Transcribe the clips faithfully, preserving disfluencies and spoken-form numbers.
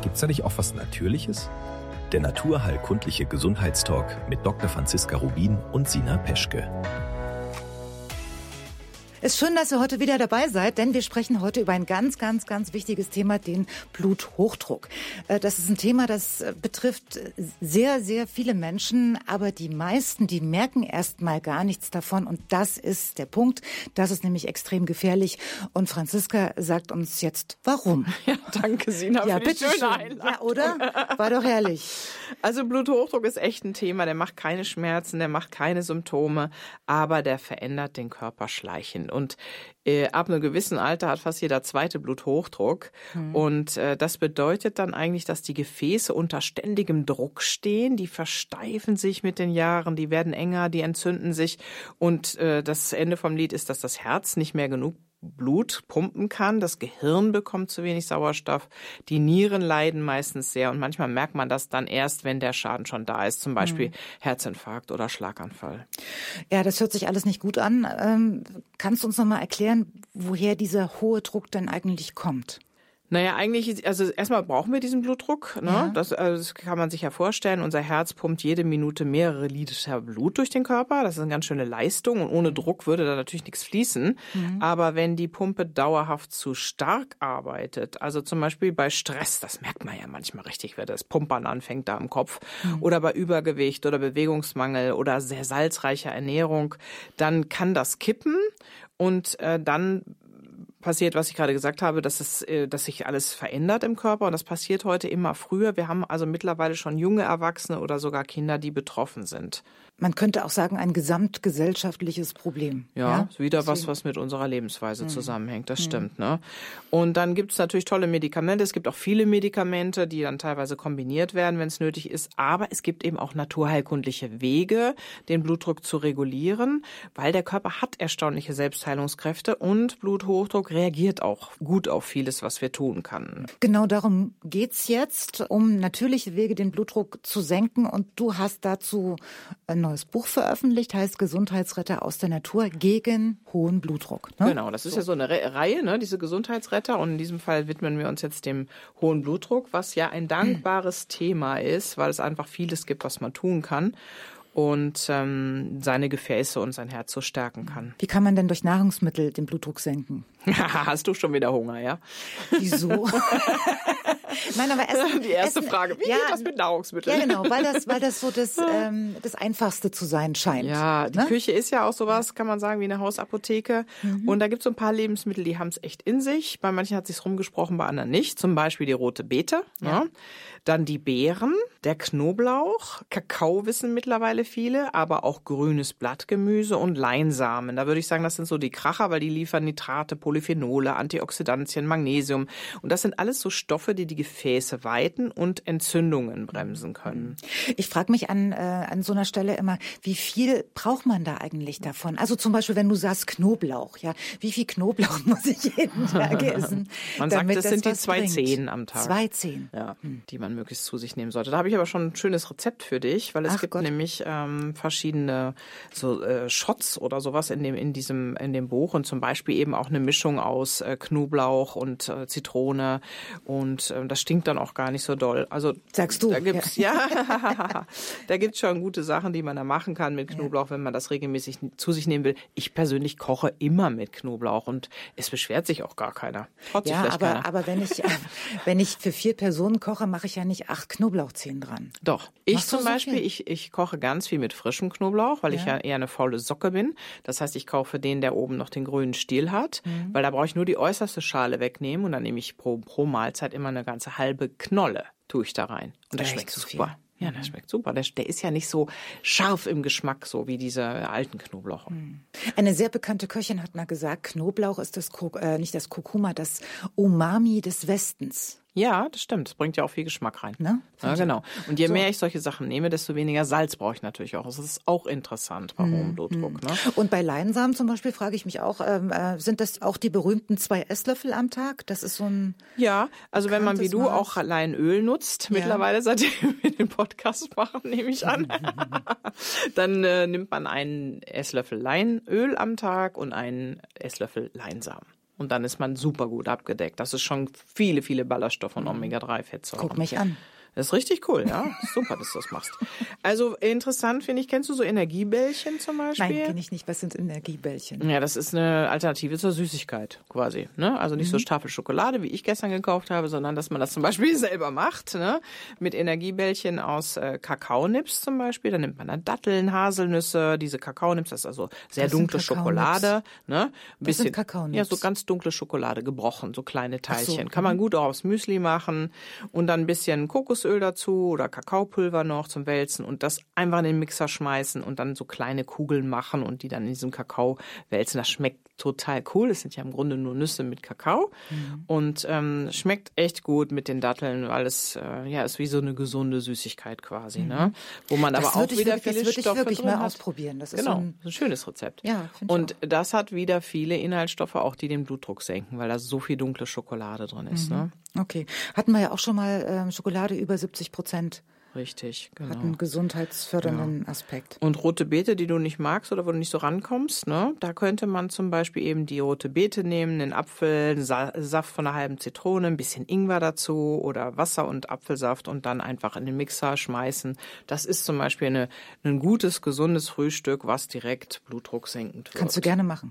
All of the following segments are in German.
Gibt's da nicht auch was Natürliches? Der naturheilkundliche Gesundheitstalk mit Doktor Franziska Rubin und Sina Peschke. Es ist schön, dass ihr heute wieder dabei seid, denn wir sprechen heute über ein ganz, ganz, ganz wichtiges Thema, den Bluthochdruck. Das ist ein Thema, das betrifft sehr, sehr viele Menschen, aber die meisten, die merken erst mal gar nichts davon und das ist der Punkt. Das ist nämlich extrem gefährlich und Franziska sagt uns jetzt, warum. Ja, danke Sina ja, für die schöne schön. Einleitung. Ja, oder? War doch herrlich. Also Bluthochdruck ist echt ein Thema, der macht keine Schmerzen, der macht keine Symptome, aber der verändert den Körper schleichend. Und äh, ab einem gewissen Alter hat fast jeder zweite Bluthochdruck. Mhm. Und äh, das bedeutet dann eigentlich, dass die Gefäße unter ständigem Druck stehen. Die versteifen sich mit den Jahren, die werden enger, die entzünden sich. Und äh, das Ende vom Lied ist, dass das Herz nicht mehr genug Blut pumpen kann, das Gehirn bekommt zu wenig Sauerstoff, die Nieren leiden meistens sehr und manchmal merkt man das dann erst, wenn der Schaden schon da ist, zum Beispiel mhm. Herzinfarkt oder Schlaganfall. Ja, das hört sich alles nicht gut an. Ähm, kannst du uns noch mal erklären, woher dieser hohe Druck denn eigentlich kommt? Naja, eigentlich, also erstmal brauchen wir diesen Blutdruck. Ne? Ja. Das, also das kann man sich ja vorstellen. Unser Herz pumpt jede Minute mehrere Liter Blut durch den Körper. Das ist eine ganz schöne Leistung und ohne Druck würde da natürlich nichts fließen. Mhm. Aber wenn die Pumpe dauerhaft zu stark arbeitet, also zum Beispiel bei Stress, das merkt man ja manchmal richtig, wenn das Pumpern anfängt da im Kopf, mhm. oder bei Übergewicht oder Bewegungsmangel oder sehr salzreicher Ernährung, dann kann das kippen und äh, dann passiert, was ich gerade gesagt habe, dass es, dass sich alles verändert im Körper und das passiert heute immer früher. Wir haben also mittlerweile schon junge Erwachsene oder sogar Kinder, die betroffen sind. Man könnte auch sagen, ein gesamtgesellschaftliches Problem. Ja, ja? wieder was, was mit unserer Lebensweise mhm. zusammenhängt. Das mhm. stimmt, ne? Und dann gibt es natürlich tolle Medikamente. Es gibt auch viele Medikamente, die dann teilweise kombiniert werden, wenn es nötig ist. Aber es gibt eben auch naturheilkundliche Wege, den Blutdruck zu regulieren, weil der Körper hat erstaunliche Selbstheilungskräfte und Bluthochdruck reagiert auch gut auf vieles, was wir tun können. Genau darum geht's jetzt, um natürliche Wege, den Blutdruck zu senken. Und du hast dazu ein neues Buch veröffentlicht, heißt Gesundheitsretter aus der Natur gegen hohen Blutdruck. Ne? Genau, das ist so. ja so eine Re- Reihe, ne, diese Gesundheitsretter. Und in diesem Fall widmen wir uns jetzt dem hohen Blutdruck, was ja ein dankbares hm. Thema ist, weil es einfach vieles gibt, was man tun kann und ähm, seine Gefäße und sein Herz so stärken kann. Wie kann man denn durch Nahrungsmittel den Blutdruck senken? Hast du schon wieder Hunger, ja? Wieso? Nein, aber Essen, die erste Essen, Frage, wie ja, geht das mit Nahrungsmitteln? Ja, genau, weil das, weil das so das, ähm, das Einfachste zu sein scheint. Ja, die ne? Küche ist ja auch sowas, kann man sagen, wie eine Hausapotheke. Mhm. Und da gibt es so ein paar Lebensmittel, die haben es echt in sich. Bei manchen hat es sich rumgesprochen, bei anderen nicht. Zum Beispiel die rote Beete, ja. Ne? Dann die Beeren, der Knoblauch, Kakao wissen mittlerweile viele, aber auch grünes Blattgemüse und Leinsamen. Da würde ich sagen, das sind so die Kracher, weil die liefern Nitrate, Polyphenole, Antioxidantien, Magnesium. Und das sind alles so Stoffe, die die Gefäße weiten und Entzündungen bremsen können. Ich frage mich an, äh, an so einer Stelle immer, wie viel braucht man da eigentlich davon? Also zum Beispiel, wenn du sagst Knoblauch, ja, wie viel Knoblauch muss ich jeden Tag essen? Man sagt, das, das sind die zwei Zehen am Tag. Zwei Zehen. Ja, hm. die man möglichst zu sich nehmen sollte. Da habe ich aber schon ein schönes Rezept für dich, weil es Ach gibt Gott. nämlich ähm, verschiedene so äh, Shots oder sowas in dem in diesem in dem Buch und zum Beispiel eben auch eine Mischung aus äh, Knoblauch und äh, Zitrone und äh, das stinkt dann auch gar nicht so doll. Also sagst du? Da gibt's ja, ja da gibt's schon gute Sachen, die man da machen kann mit Knoblauch, ja. wenn man das regelmäßig zu sich nehmen will. Ich persönlich koche immer mit Knoblauch und es beschwert sich auch gar keiner. Traut ja, sich aber keiner. aber wenn ich wenn ich für vier Personen koche, mache ich ja nicht acht Knoblauchzehen dran. Doch. Ich Machst zum so Beispiel, viel? ich, ich koche ganz viel mit frischem Knoblauch, weil ja. ich ja eher eine faule Socke bin. Das heißt, ich kaufe den, der oben noch den grünen Stiel hat, mhm. weil da brauche ich nur die äußerste Schale wegnehmen und dann nehme ich pro, pro Mahlzeit immer eine ganze halbe Knolle, tue ich da rein. Und das schmeckt super. Ja, das schmeckt super. Der, der ist ja nicht so scharf im Geschmack, so wie diese alten Knoblauch. Eine sehr bekannte Köchin hat mal gesagt, Knoblauch ist das, äh, nicht das Kurkuma, das Umami des Westens. Ja, das stimmt. Das bringt ja auch viel Geschmack rein. Ne? Ja, genau. Und je so. mehr ich solche Sachen nehme, desto weniger Salz brauche ich natürlich auch. Das ist auch interessant bei hohem Blutdruck. Ne? Und bei Leinsamen zum Beispiel frage ich mich auch, ähm, äh, sind das auch die berühmten zwei Esslöffel am Tag? Das ist so ein Ja, also wenn man wie du Maß. auch Leinöl nutzt, ja. mittlerweile, seitdem wir den Podcast machen, nehme ich an, dann äh, nimmt man einen Esslöffel Leinöl am Tag und einen Esslöffel Leinsamen. Und dann ist man super gut abgedeckt. Das ist schon viele, viele Ballaststoffe und Omega drei Fettsäuren. Guck mich an. Das ist richtig cool, ja. Super, dass du das machst. Also interessant finde ich, kennst du so Energiebällchen zum Beispiel? Nein, kenne ich nicht. Was sind Energiebällchen? Ja, das ist eine Alternative zur Süßigkeit quasi. Ne? Also nicht mhm. so Tafel Schokolade, wie ich gestern gekauft habe, sondern dass man das zum Beispiel selber macht. Ne? Mit Energiebällchen aus äh, Kakaonips zum Beispiel. Da nimmt man dann Datteln, Haselnüsse, diese Kakaonips, das ist also sehr das dunkle Schokolade. Ne? Ein das bisschen, sind Kakaonips. Ja, so ganz dunkle Schokolade, gebrochen, so kleine Teilchen. So. Kann man Mhm. gut auch aufs Müsli machen. Und dann ein bisschen Kokosöl dazu oder Kakaopulver noch zum Wälzen und das einfach in den Mixer schmeißen und dann so kleine Kugeln machen und die dann in diesem Kakao wälzen. Das schmeckt total cool. Das sind ja im Grunde nur Nüsse mit Kakao mhm. und ähm, schmeckt echt gut mit den Datteln, weil es äh, ja ist wie so eine gesunde Süßigkeit quasi, mhm. ne? Wo man das aber auch wieder ich, viele das Stoffe ich wirklich drin mal hat. Ausprobieren. Das ist genau, so ein, ein schönes Rezept. Ja, und ich auch. Das hat wieder viele Inhaltsstoffe, auch die den Blutdruck senken, weil da so viel dunkle Schokolade drin ist. Mhm. Ne? Okay, hatten wir ja auch schon mal ähm, Schokolade über siebzig Prozent. Richtig, genau. Hat einen gesundheitsfördernden ja. Aspekt. Und rote Beete, die du nicht magst oder wo du nicht so rankommst, ne, da könnte man zum Beispiel eben die rote Beete nehmen, einen Apfel, einen Sa- Saft von einer halben Zitrone, ein bisschen Ingwer dazu oder Wasser und Apfelsaft und dann einfach in den Mixer schmeißen. Das ist zum Beispiel eine, ein gutes, gesundes Frühstück, was direkt Blutdruck senkend wird. Kannst du gerne machen.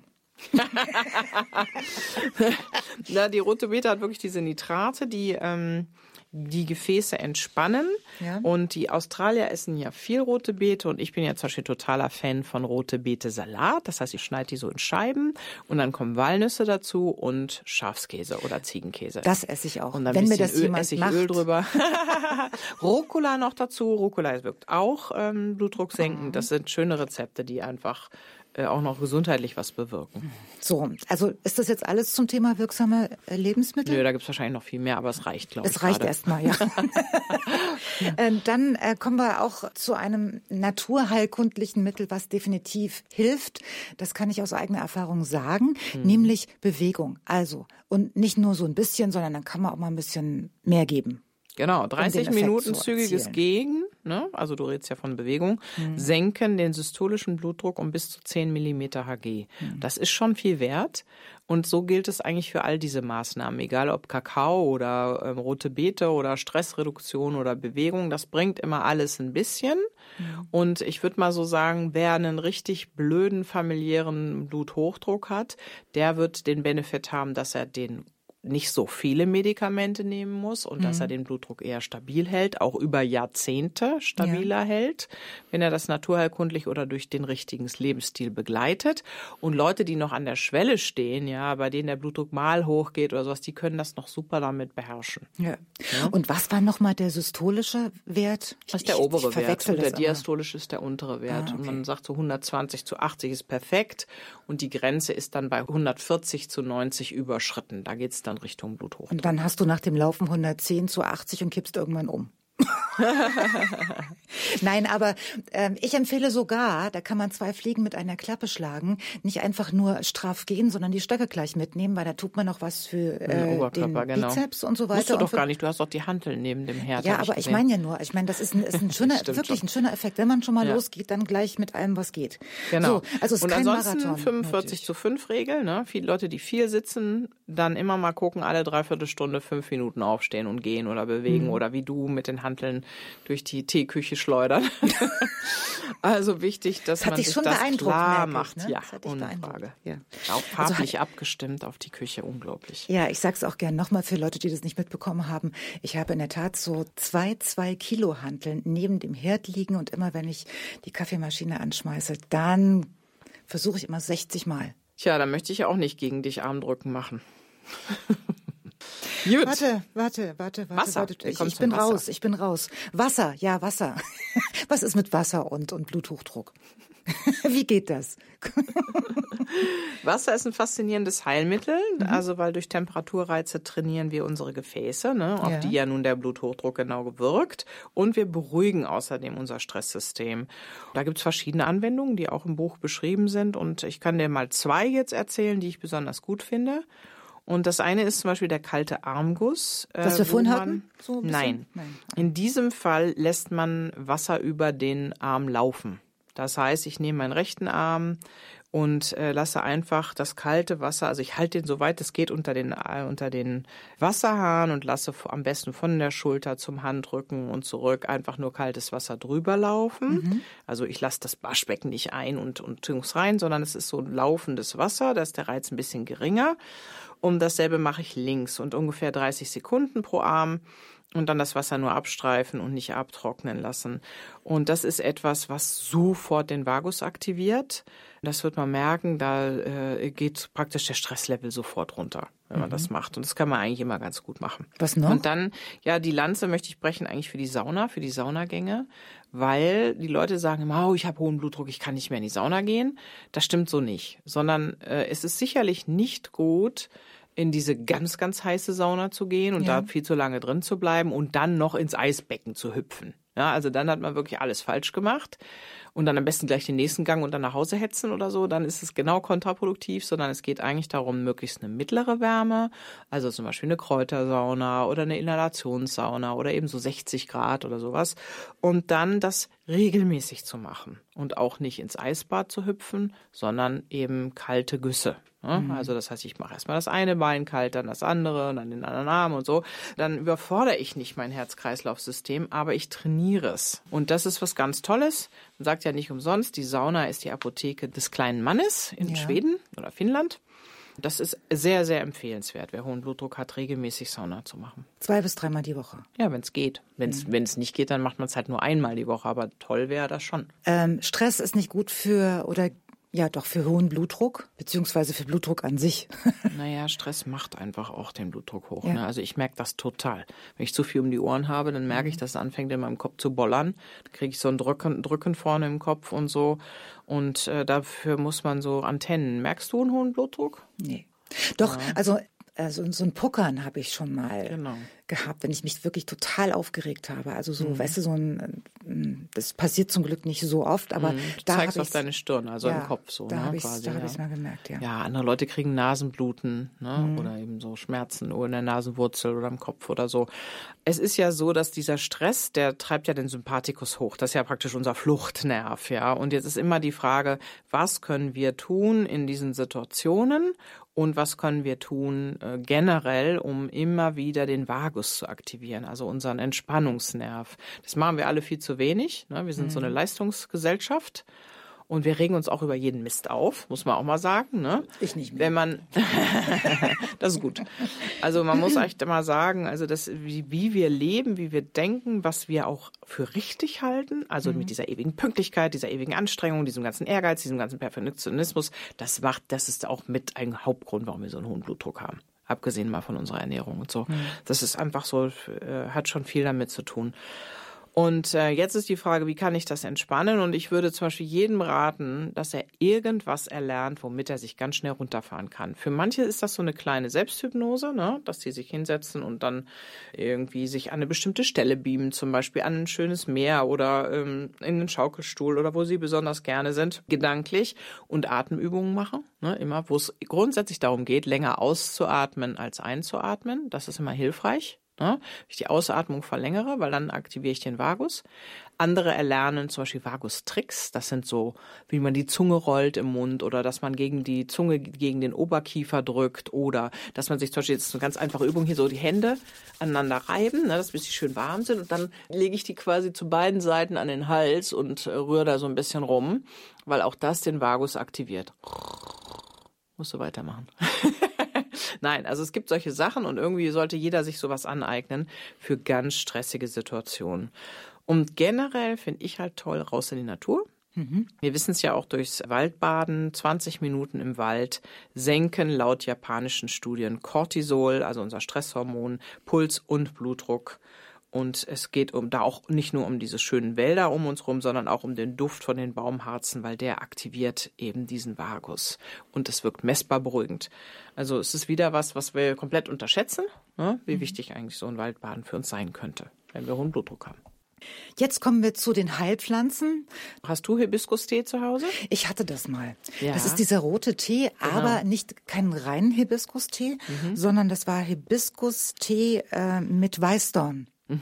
Na, die rote Beete hat wirklich diese Nitrate, die ähm, die Gefäße entspannen. Ja. Und die Australier essen ja viel rote Beete und ich bin ja zum Beispiel totaler Fan von rote Beete Salat. Das heißt, ich schneide die so in Scheiben und dann kommen Walnüsse dazu und Schafskäse oder Ziegenkäse. Das esse ich auch. Und dann wenn ein mir bisschen das Öl, jemand Essig, macht. Öl drüber. Rucola noch dazu. Rucola wirkt auch ähm, Blutdruck senken. Das sind schöne Rezepte, die einfach auch noch gesundheitlich was bewirken. So, also ist das jetzt alles zum Thema wirksame Lebensmittel? Nö, da gibt es wahrscheinlich noch viel mehr, aber es reicht, glaube ich. Es reicht erstmal, ja. ja. Dann äh, kommen wir auch zu einem naturheilkundlichen Mittel, was definitiv hilft. Das kann ich aus eigener Erfahrung sagen, hm. nämlich Bewegung. Also, und nicht nur so ein bisschen, sondern dann kann man auch mal ein bisschen mehr geben. Genau, dreißig Minuten zügiges Gehen, ne? Also du redest ja von Bewegung, mhm. senken den systolischen Blutdruck um bis zu zehn Millimeter Hg. Mhm. Das ist schon viel wert und so gilt es eigentlich für all diese Maßnahmen, egal ob Kakao oder ähm, rote Beete oder Stressreduktion oder Bewegung, das bringt immer alles ein bisschen. Mhm. Und ich würde mal so sagen, wer einen richtig blöden familiären Bluthochdruck hat, der wird den Benefit haben, dass er den nicht so viele Medikamente nehmen muss und mhm. dass er den Blutdruck eher stabil hält, auch über Jahrzehnte stabiler ja. hält, wenn er das naturheilkundlich oder durch den richtigen Lebensstil begleitet. Und Leute, die noch an der Schwelle stehen, ja, bei denen der Blutdruck mal hochgeht oder sowas, die können das noch super damit beherrschen. Ja. Ja. Und was war nochmal der systolische Wert? Das ist der obere ich Wert und der immer. diastolische ist der untere Wert. Ah, okay. Und man sagt so hundertzwanzig zu achtzig ist perfekt und die Grenze ist dann bei hundertvierzig zu neunzig überschritten. Da geht's dann Richtung Bluthochdruck. Und dann hast du nach dem Laufen hundertzehn zu achtzig und kippst irgendwann um. Nein, aber äh, ich empfehle sogar, da kann man zwei Fliegen mit einer Klappe schlagen, nicht einfach nur straff gehen, sondern die Stöcke gleich mitnehmen, weil da tut man noch was für äh, den, den genau. Bizeps und so weiter. Musst du doch für, gar nicht, du hast doch die Hanteln neben dem Herd. Ja, aber ich, ich meine ja nur, ich meine, das ist ein, ist ein schöner, wirklich ein schöner Effekt. Wenn man schon mal ja. losgeht, dann gleich mit allem, was geht. Genau. So, also es ist und kein ansonsten Marathon, fünfundvierzig nötig. Zu fünf Regel, ne? Viele Leute, die viel sitzen, dann immer mal gucken, alle dreiviertel Stunde fünf Minuten aufstehen und gehen oder bewegen mhm. oder wie du mit den Hanteln durch die Teeküche schleudern. Also wichtig, dass das man sich das klar macht. Ne? Ja, ohne Frage. Ja. Auch farblich also, abgestimmt auf die Küche, unglaublich. Ja, ich sag's auch gern nochmal für Leute, die das nicht mitbekommen haben. Ich habe in der Tat so zwei, zwei Kilo Hanteln neben dem Herd liegen und immer, wenn ich die Kaffeemaschine anschmeiße, dann versuche ich immer sechzig Mal. Tja, dann möchte ich ja auch nicht gegen dich Armdrücken machen. Gut. Warte, warte, warte, warte. Wasser. warte. Ich, ich bin Wasser. raus, ich bin raus. Wasser, ja, Wasser. Was ist mit Wasser und, und Bluthochdruck? Wie geht das? Wasser ist ein faszinierendes Heilmittel, mhm. also weil durch Temperaturreize trainieren wir unsere Gefäße, ne, auf ja. die ja nun der Bluthochdruck genau wirkt. Und wir beruhigen außerdem unser Stresssystem. Da gibt es verschiedene Anwendungen, die auch im Buch beschrieben sind. Und ich kann dir mal zwei jetzt erzählen, die ich besonders gut finde. Und das eine ist zum Beispiel der kalte Armguss. Was wir vorhin hatten? So Nein. Nein. In diesem Fall lässt man Wasser über den Arm laufen. Das heißt, ich nehme meinen rechten Arm und äh, lasse einfach das kalte Wasser, also ich halte den so weit es geht unter den äh, unter den Wasserhahn und lasse am besten von der Schulter zum Handrücken und zurück einfach nur kaltes Wasser drüber laufen. Mhm. Also ich lasse das Waschbecken nicht ein und und rein, sondern es ist so ein laufendes Wasser, da ist der Reiz ein bisschen geringer. Und dasselbe mache ich links und ungefähr dreißig Sekunden pro Arm. Und dann das Wasser nur abstreifen und nicht abtrocknen lassen. Und das ist etwas, was sofort den Vagus aktiviert. Das wird man merken, da äh, geht praktisch der Stresslevel sofort runter, wenn man mhm. das macht. Und das kann man eigentlich immer ganz gut machen. Was noch? Und dann, ja, die Lanze möchte ich brechen eigentlich für die Sauna, für die Saunagänge, weil die Leute sagen immer, oh, ich habe hohen Blutdruck, ich kann nicht mehr in die Sauna gehen. Das stimmt so nicht, sondern äh, es ist sicherlich nicht gut, in diese ganz, ganz heiße Sauna zu gehen und ja. da viel zu lange drin zu bleiben und dann noch ins Eisbecken zu hüpfen. Ja, also dann hat man wirklich alles falsch gemacht und dann am besten gleich den nächsten Gang und dann nach Hause hetzen oder so, dann ist es genau kontraproduktiv, sondern es geht eigentlich darum, möglichst eine mittlere Wärme, also zum Beispiel eine Kräutersauna oder eine Inhalationssauna oder eben so sechzig Grad oder sowas und dann das regelmäßig zu machen und auch nicht ins Eisbad zu hüpfen, sondern eben kalte Güsse. Mhm. Also das heißt, ich mache erstmal das eine Bein kalt, dann das andere und dann den anderen Arm und so. Dann überfordere ich nicht mein Herz-Kreislauf-System, aber ich trainiere es. Und das ist was ganz Tolles. Man sagt ja nicht umsonst, die Sauna ist die Apotheke des kleinen Mannes in ja. Schweden oder Finnland. Das ist sehr, sehr empfehlenswert, wer hohen Blutdruck hat, regelmäßig Sauna zu machen. Zwei bis dreimal die Woche? Ja, wenn es geht. Wenn es mhm. nicht geht, dann macht man es halt nur einmal die Woche. Aber toll wäre das schon. Ähm, Stress ist nicht gut für oder ja doch für hohen Blutdruck, beziehungsweise für Blutdruck an sich. Naja, Stress macht einfach auch den Blutdruck hoch. Ja. Ne? Also ich merke das total. Wenn ich zu viel um die Ohren habe, dann merke ich, dass es anfängt in meinem Kopf zu bollern. Dann kriege ich so ein Drücken, Drücken vorne im Kopf und so. Und äh, dafür muss man so Antennen. Merkst du einen hohen Blutdruck? Nee. Doch, ja. also also so ein Puckern habe ich schon mal genau. gehabt, wenn ich mich wirklich total aufgeregt habe. Also so, mhm. weißt du, so ein, das passiert zum Glück nicht so oft, aber mhm. du da zeigst auf deine Stirn, also ja, im Kopf so. Da ne, habe ich quasi, da ja. habe ich es mal gemerkt, ja. Ja, andere Leute kriegen Nasenbluten, ne, mhm. oder eben so Schmerzen oder in der Nasenwurzel oder im Kopf oder so. Es ist ja so, dass dieser Stress, der treibt ja den Sympathikus hoch. Das ist ja praktisch unser Fluchtnerv, ja. Und jetzt ist immer die Frage, was können wir tun in diesen Situationen? Und was können wir tun äh, generell, um immer wieder den Vagus zu aktivieren, also unseren Entspannungsnerv. Das machen wir alle viel zu wenig. Ne? Wir sind mhm. so eine Leistungsgesellschaft und wir regen uns auch über jeden Mist auf, muss man auch mal sagen. Ne? Ich nicht mehr. Wenn man, das ist gut. Also man muss echt mal sagen, also das, wie, wie wir leben, wie wir denken, was wir auch für richtig halten, also mhm. mit dieser ewigen Pünktlichkeit, dieser ewigen Anstrengung, diesem ganzen Ehrgeiz, diesem ganzen Perfektionismus, das macht, das ist auch mit ein Hauptgrund, warum wir so einen hohen Blutdruck haben. Abgesehen mal von unserer Ernährung und so. Mhm. Das ist einfach so, äh, hat schon viel damit zu tun. Und äh, jetzt ist die Frage, wie kann ich das entspannen? Und ich würde zum Beispiel jedem raten, dass er irgendwas erlernt, womit er sich ganz schnell runterfahren kann. Für manche ist das so eine kleine Selbsthypnose, ne? Dass sie sich hinsetzen und dann irgendwie sich an eine bestimmte Stelle beamen, zum Beispiel an ein schönes Meer oder ähm, in einen Schaukelstuhl oder wo sie besonders gerne sind, gedanklich und Atemübungen machen. Ne? Immer, wo es grundsätzlich darum geht, länger auszuatmen als einzuatmen. Das ist immer hilfreich. Ne? Ich die Ausatmung verlängere, weil dann aktiviere ich den Vagus. Andere erlernen zum Beispiel Vagus-Tricks. Das sind so, wie man die Zunge rollt im Mund oder dass man gegen die Zunge gegen den Oberkiefer drückt oder dass man sich zum Beispiel, jetzt eine ganz einfache Übung hier, so die Hände aneinander reiben, ne, dass bis sie schön warm sind und dann lege ich die quasi zu beiden Seiten an den Hals und äh, rühre da so ein bisschen rum, weil auch das den Vagus aktiviert. Musst du weitermachen. Nein, also es gibt solche Sachen und irgendwie sollte jeder sich sowas aneignen für ganz stressige Situationen. Und generell finde ich halt toll, raus in die Natur. Mhm. Wir wissen es ja auch durchs Waldbaden, zwanzig Minuten im Wald senken laut japanischen Studien Cortisol, also unser Stresshormon, Puls und Blutdruck. Und es geht um da auch nicht nur um diese schönen Wälder um uns rum, sondern auch um den Duft von den Baumharzen, weil der aktiviert eben diesen Vagus. Und es wirkt messbar beruhigend. Also es ist wieder was, was wir komplett unterschätzen, ne? Wie mhm. wichtig eigentlich so ein Waldbaden für uns sein könnte, wenn wir hohen Blutdruck haben. Jetzt kommen wir zu den Heilpflanzen. Hast du Hibiskus-Tee zu Hause? Ich hatte das mal. Ja. Das ist dieser rote Tee, genau. aber nicht keinen reinen Hibiskus-Tee, mhm. sondern das war Hibiskus-Tee äh, mit Weißdorn. Mhm.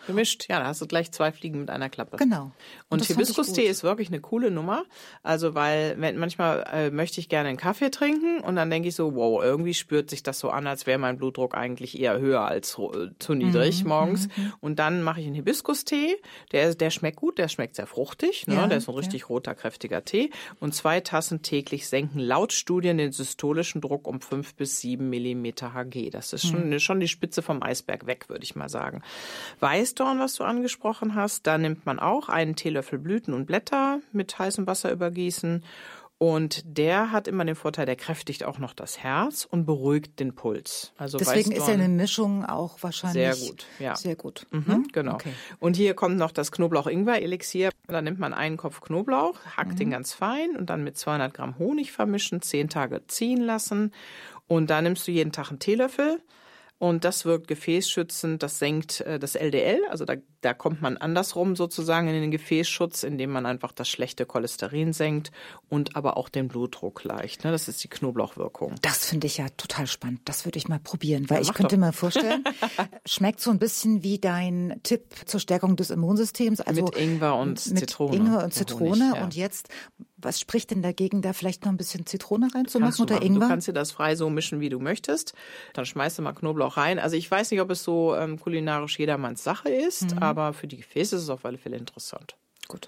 Gemischt, ja, da hast du gleich zwei Fliegen mit einer Klappe. Genau. Und, und Hibiskus-Tee ist wirklich eine coole Nummer. Also, weil wenn, manchmal äh, möchte ich gerne einen Kaffee trinken und dann denke ich so, wow, irgendwie spürt sich das so an, als wäre mein Blutdruck eigentlich eher höher als äh, zu niedrig mhm, morgens. Mhm. Und dann mache ich einen Hibiskus-Tee. Der, der schmeckt gut, der schmeckt sehr fruchtig. Ne? Ja, der ist ein richtig ja. roter, kräftiger Tee. Und zwei Tassen täglich senken laut Studien den systolischen Druck um fünf bis sieben Millimeter Hg. Das ist schon, mhm. schon die Spitze vom Eisberg weg, würde ich mal sagen. Weißdorn, was du angesprochen hast, da nimmt man auch einen Teelöffel Blüten und Blätter mit heißem Wasser übergießen. Und der hat immer den Vorteil, der kräftigt auch noch das Herz und beruhigt den Puls. Also deswegen Weißdorn, ist ja eine Mischung auch wahrscheinlich sehr gut. Ja. Sehr gut. Mhm, hm? Genau. Okay. Und hier kommt noch das Knoblauch-Ingwer-Elixier. Da nimmt man einen Kopf Knoblauch, hackt mhm. den ganz fein und dann mit zweihundert Gramm Honig vermischen, zehn Tage ziehen lassen. Und da nimmst du jeden Tag einen Teelöffel. Und das wirkt gefäßschützend, das senkt äh, das L D L, also da, da kommt man andersrum sozusagen in den Gefäßschutz, indem man einfach das schlechte Cholesterin senkt und aber auch den Blutdruck leicht. Ne? Das ist die Knoblauchwirkung. Das finde ich ja total spannend. Das würde ich mal probieren, weil ja, ich könnte doch. mir vorstellen, schmeckt so ein bisschen wie dein Tipp zur Stärkung des Immunsystems. Also mit Ingwer und mit Zitrone. Ingwer und Zitrone Honig, ja. Und jetzt... Was spricht denn dagegen, da vielleicht noch ein bisschen Zitrone reinzumachen oder machen. Ingwer? Du kannst dir das frei so mischen, wie du möchtest. Dann schmeißt du mal Knoblauch rein. Also ich weiß nicht, ob es so ähm, kulinarisch jedermanns Sache ist, mhm. aber für die Gefäße ist es auf alle Fälle interessant. Gut.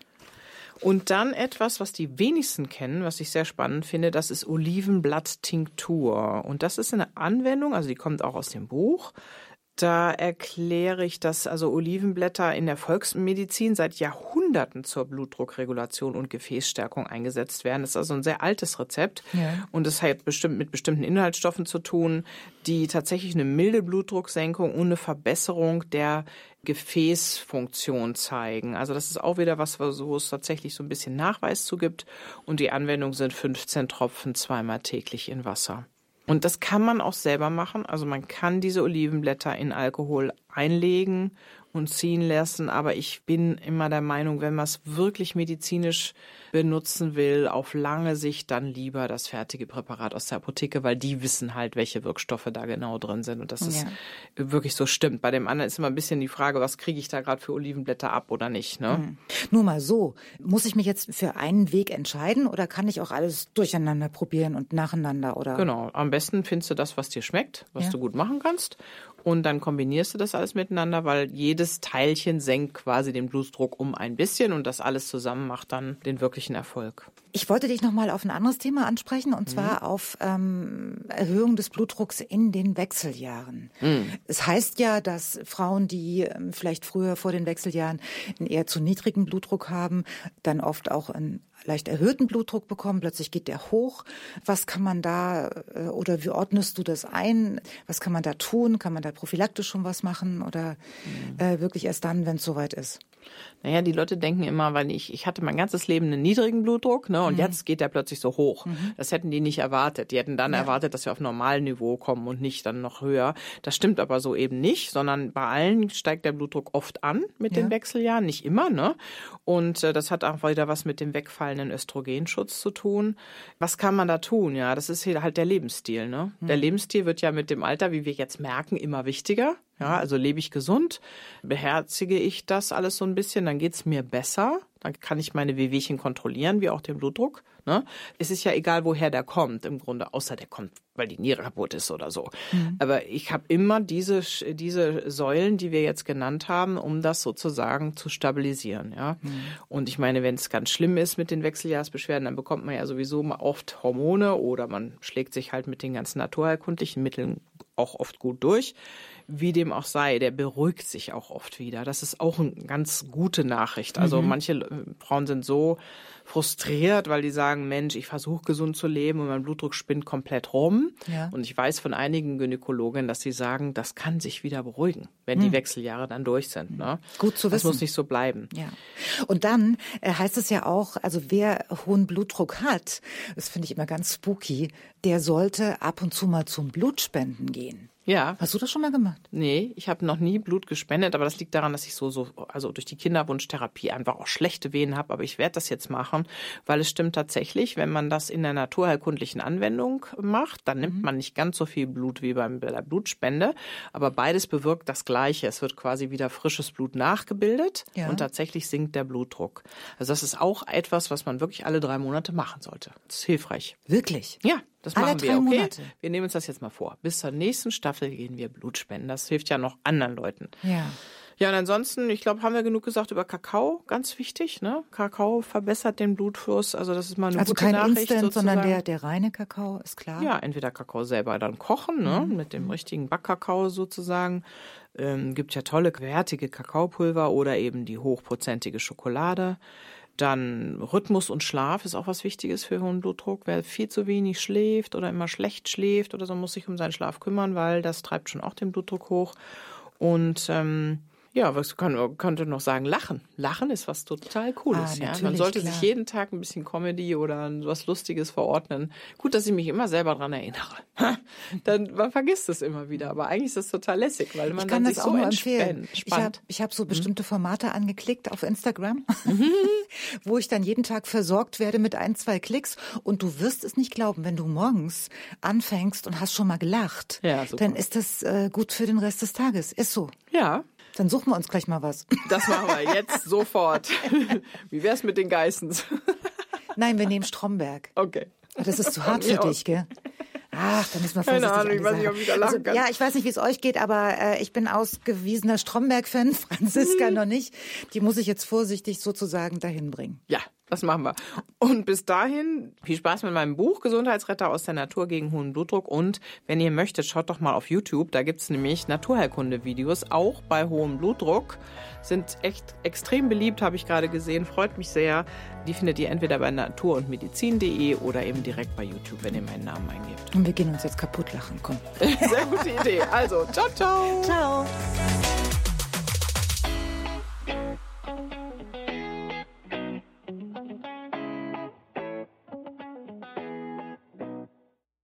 Und dann etwas, was die wenigsten kennen, was ich sehr spannend finde, das ist Olivenblatt-Tinktur. Und das ist eine Anwendung, also die kommt auch aus dem Buch. Da erkläre ich, dass also Olivenblätter in der Volksmedizin seit Jahrhunderten zur Blutdruckregulation und Gefäßstärkung eingesetzt werden. Das ist also ein sehr altes Rezept. Ja. Und es hat bestimmt mit bestimmten Inhaltsstoffen zu tun, die tatsächlich eine milde Blutdrucksenkung und eine Verbesserung der Gefäßfunktion zeigen. Also das ist auch wieder was, wo es tatsächlich so ein bisschen Nachweis zu gibt. Und die Anwendung sind fünfzehn Tropfen zweimal täglich in Wasser. Und das kann man auch selber machen. Also man kann diese Olivenblätter in Alkohol einlegen und ziehen lassen. Aber ich bin immer der Meinung, wenn man es wirklich medizinisch benutzen will, auf lange Sicht dann lieber das fertige Präparat aus der Apotheke, weil die wissen halt, welche Wirkstoffe da genau drin sind. Und dass es ja. wirklich so stimmt. Bei dem anderen ist immer ein bisschen die Frage, was kriege ich da gerade für Olivenblätter ab oder nicht. Ne? Mhm. Nur mal so, muss ich mich jetzt für einen Weg entscheiden oder kann ich auch alles durcheinander probieren und nacheinander? Oder? Genau, am besten findest du das, was dir schmeckt, was ja. du gut machen kannst. Und dann kombinierst du das alles miteinander, weil jedes Teilchen senkt quasi den Blutdruck um ein bisschen und das alles zusammen macht dann den wirklichen Erfolg. Ich wollte dich noch mal auf ein anderes Thema ansprechen und zwar mhm. auf ähm, Erhöhung des Blutdrucks in den Wechseljahren. Mhm. Es heißt ja, dass Frauen, die ähm, vielleicht früher vor den Wechseljahren einen eher zu niedrigen Blutdruck haben, dann oft auch einen leicht erhöhten Blutdruck bekommen, plötzlich geht der hoch. Was kann man da äh, oder wie ordnest du das ein? Was kann man da tun? Kann man da prophylaktisch schon was machen oder mhm. äh, wirklich erst dann, wenn es soweit ist? Naja, die Leute denken immer, weil ich, ich hatte mein ganzes Leben einen niedrigen Blutdruck, ne, und mhm. jetzt geht der plötzlich so hoch. Mhm. Das hätten die nicht erwartet. Die hätten dann ja. erwartet, dass wir auf Normalniveau kommen und nicht dann noch höher. Das stimmt aber so eben nicht, sondern bei allen steigt der Blutdruck oft an mit ja. den Wechseljahren, nicht immer, ne? Und äh, das hat auch wieder was mit dem wegfallenden Östrogenschutz zu tun. Was kann man da tun? Ja, das ist hier halt der Lebensstil, ne? Mhm. Der Lebensstil wird ja mit dem Alter, wie wir jetzt merken, immer wichtiger. Ja, also lebe ich gesund, beherzige ich das alles so ein bisschen, dann geht's mir besser. Dann kann ich meine Wehwehchen kontrollieren, wie auch den Blutdruck. Ne? Es ist ja egal, woher der kommt im Grunde, außer der kommt, weil die Niere kaputt ist oder so. Mhm. Aber ich habe immer diese diese Säulen, die wir jetzt genannt haben, um das sozusagen zu stabilisieren. Ja. Mhm. Und ich meine, wenn es ganz schlimm ist mit den Wechseljahrsbeschwerden, dann bekommt man ja sowieso oft Hormone oder man schlägt sich halt mit den ganzen naturheilkundlichen Mitteln auch oft gut durch. Wie dem auch sei, der beruhigt sich auch oft wieder. Das ist auch eine ganz gute Nachricht. Also mhm. manche Frauen sind so frustriert, weil die sagen, Mensch, ich versuche gesund zu leben und mein Blutdruck spinnt komplett rum. Ja. Und ich weiß von einigen Gynäkologinnen, dass sie sagen, das kann sich wieder beruhigen, wenn mhm. die Wechseljahre dann durch sind. Ne? Gut zu wissen. Das muss nicht so bleiben. Ja. Und dann äh, heißt es ja auch, also wer hohen Blutdruck hat, das finde ich immer ganz spooky, der sollte ab und zu mal zum Blutspenden gehen. Ja. Hast du das schon mal gemacht? Nee, ich habe noch nie Blut gespendet, aber das liegt daran, dass ich so, so also durch die Kinderwunschtherapie einfach auch schlechte Venen habe. Aber ich werde das jetzt machen, weil es stimmt tatsächlich, wenn man das in der naturheilkundlichen Anwendung macht, dann nimmt mhm. man nicht ganz so viel Blut wie bei der Blutspende. Aber beides bewirkt das Gleiche. Es wird quasi wieder frisches Blut nachgebildet ja. und tatsächlich sinkt der Blutdruck. Also das ist auch etwas, was man wirklich alle drei Monate machen sollte. Das ist hilfreich. Wirklich? Ja. Das Alle machen drei wir, okay? Monate. Wir nehmen uns das jetzt mal vor. Bis zur nächsten Staffel gehen wir Blut spenden. Das hilft ja noch anderen Leuten. Ja. Ja, und ansonsten, ich glaube, haben wir genug gesagt über Kakao. Ganz wichtig, ne? Kakao verbessert den Blutfluss. Also das ist mal eine also gute kein Nachricht Instant, sozusagen. sondern der, der reine Kakao, ist klar. Ja, entweder Kakao selber dann kochen, ne? Mhm. Mit dem richtigen Backkakao sozusagen. Ähm, gibt ja tolle, wertige Kakaopulver oder eben die hochprozentige Schokolade. Dann Rhythmus und Schlaf ist auch was Wichtiges für hohen Blutdruck. Wer viel zu wenig schläft oder immer schlecht schläft oder so, muss sich um seinen Schlaf kümmern, weil das treibt schon auch den Blutdruck hoch. Und ähm, ja, was kann, könnte noch sagen, Lachen. Lachen ist was total Cooles. Ah, ja. Man sollte klar. sich jeden Tag ein bisschen Comedy oder was Lustiges verordnen. Gut, dass ich mich immer selber dran erinnere. Dann, man vergisst es immer wieder, aber eigentlich ist das total lässig, weil man ich kann dann das sich auch so nur empfehlen. entspannt. Ich habe ich hab so bestimmte Formate angeklickt auf Instagram, wo ich dann jeden Tag versorgt werde mit ein, zwei Klicks. Und du wirst es nicht glauben, wenn du morgens anfängst und hast schon mal gelacht, ja, super. dann ist das äh, gut für den Rest des Tages. Ist so. Ja. Dann suchen wir uns gleich mal was. Das machen wir jetzt sofort. Wie wär's mit den Geissens? Nein, wir nehmen Stromberg. Okay. Das ist zu hart für dich, gell? Ach, dann müssen wir vorsichtig. Keine Ahnung, ich weiß nicht, ob ich da lachen also, kann. Ja, ich weiß nicht, wie es euch geht, aber äh, ich bin ausgewiesener Stromberg-Fan, Franziska noch nicht. Die muss ich jetzt vorsichtig sozusagen dahin bringen. Ja, das machen wir. Und bis dahin, viel Spaß mit meinem Buch Gesundheitsretter aus der Natur gegen hohen Blutdruck. Und wenn ihr möchtet, schaut doch mal auf YouTube. Da gibt's nämlich Naturheilkunde-Videos, auch bei hohem Blutdruck. Sind echt extrem beliebt, habe ich gerade gesehen. Freut mich sehr. Die findet ihr entweder bei natur und medizin punkt de oder eben direkt bei YouTube, wenn ihr meinen Namen eingebt. Und wir gehen uns jetzt kaputt lachen. Komm. Sehr gute Idee. Also, ciao, ciao. Ciao.